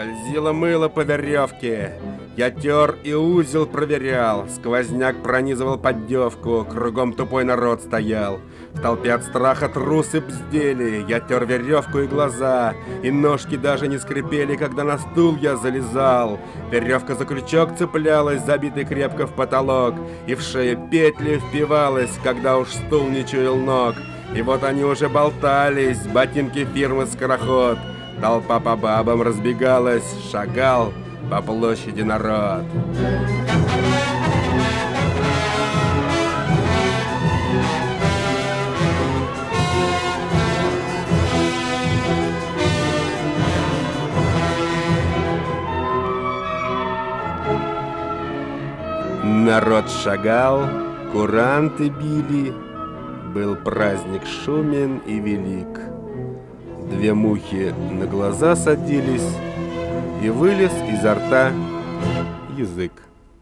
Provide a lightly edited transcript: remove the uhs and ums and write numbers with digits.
Скользило мыло по веревке. Я тер и узел проверял. Сквозняк пронизывал поддевку. Кругом тупой народ стоял. В толпе от страха трусы бздели. Я тер веревку и глаза. И ножки даже не скрипели, когда на стул я залезал. Веревка за крючок цеплялась, забитый крепко в потолок. И в шею петли впивалась, когда уж стул не чуял ног. И вот они уже болтались, ботинки фирмы «Скороход». Толпа по бабам разбегалась, шагал по площади народ. Народ шагал, куранты били, был праздник шумен и велик. Две мухи на глаза садились, и вылез изо рта язык.